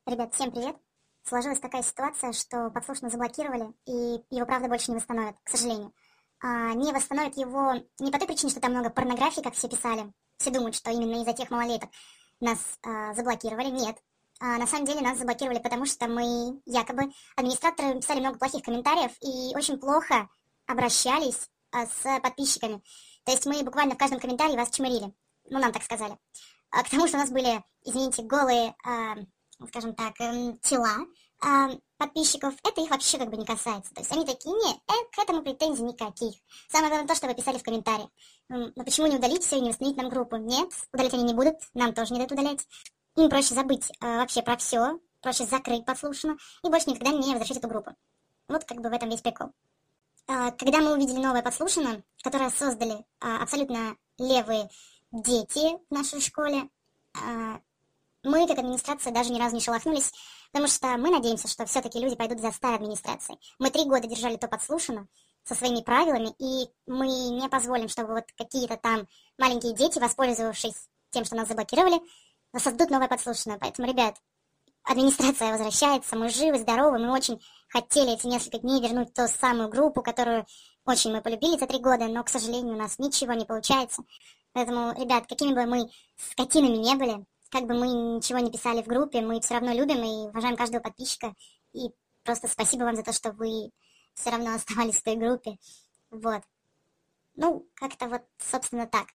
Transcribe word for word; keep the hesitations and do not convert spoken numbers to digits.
Ребят, всем привет! Сложилась такая ситуация, что подслушано заблокировали, и его, правда, больше не восстановят, к сожалению. А, не восстановят его не по той причине, что там много порнографии, как все писали. Все думают, что именно из-за тех малолеток нас а, заблокировали. Нет. А, на самом деле нас заблокировали, потому что мы, якобы, администраторы писали много плохих комментариев и очень плохо обращались а, с подписчиками. То есть мы буквально в каждом комментарии вас чмырили. Ну, нам так сказали. А, к тому, что у нас были, извините, голые... А, скажем так, эм, тела э, подписчиков, это их вообще как бы не касается. То есть они такие, не, э, к этому претензий никаких. Самое главное то, что вы писали в комментариях. Эм, но почему не удалить все и не восстановить нам группу? Нет, удалить они не будут, нам тоже не дают удалять. Им проще забыть э, вообще про все, проще закрыть подслушано и больше никогда не возвращать эту группу. Вот как бы в этом весь прикол. Э, когда мы увидели новое подслушано, которое создали э, абсолютно левые дети в нашей школе, э, мы, как администрация, даже ни разу не шелохнулись, потому что мы надеемся, что все-таки люди пойдут за старой администрацией. Мы три года держали то подслушано со своими правилами, и мы не позволим, чтобы вот какие-то там маленькие дети, воспользовавшись тем, что нас заблокировали, создадут новое подслушанное. Поэтому, ребят, администрация возвращается, мы живы, здоровы, мы очень хотели эти несколько дней вернуть ту самую группу, которую очень мы полюбили за три года, но, к сожалению, у нас ничего не получается. Поэтому, ребят, какими бы мы скотинами не были, как бы мы ничего не писали в группе, мы все равно любим и уважаем каждого подписчика. И просто спасибо вам за то, что вы все равно оставались в той группе. Вот. Ну, как-то вот, собственно, так.